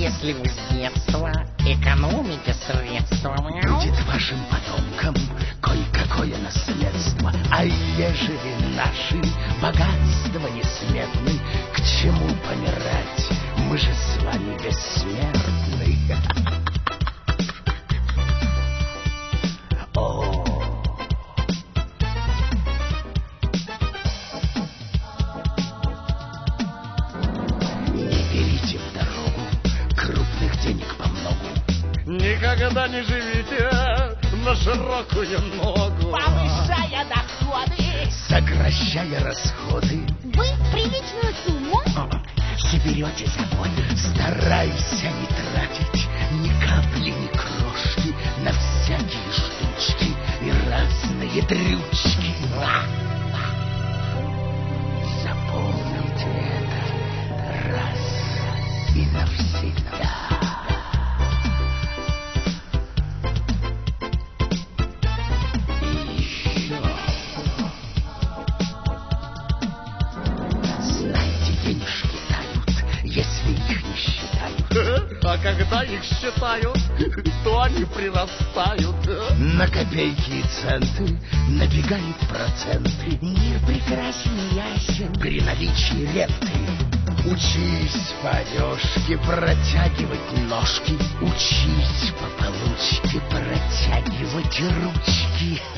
Если вы с детства экономите средства, будет вашим потомкам кое-какое наследство. А ежели наши богатства несметны, к чему помирать? Мы же с вами бессмертны. О! Не берите в дорогу крупных денег по многу. Никогда не живите на широкую ногу. Повышая доходы, Сокращая расходы, вы приличную сумму соберете собой. Старайся не тратить ни капли, ни крошки на всякие штучки и разные дрючки. Запомните это раз и навсегда. И еще. Знаете, денежки тают, если их не считают. А когда их считают, то они прирастают. На копейки и центы набегают проценты. мир прекрасен и ясен. При наличии ренты учись по одежке протягивать ножки. Учись по получке протягивать ручки.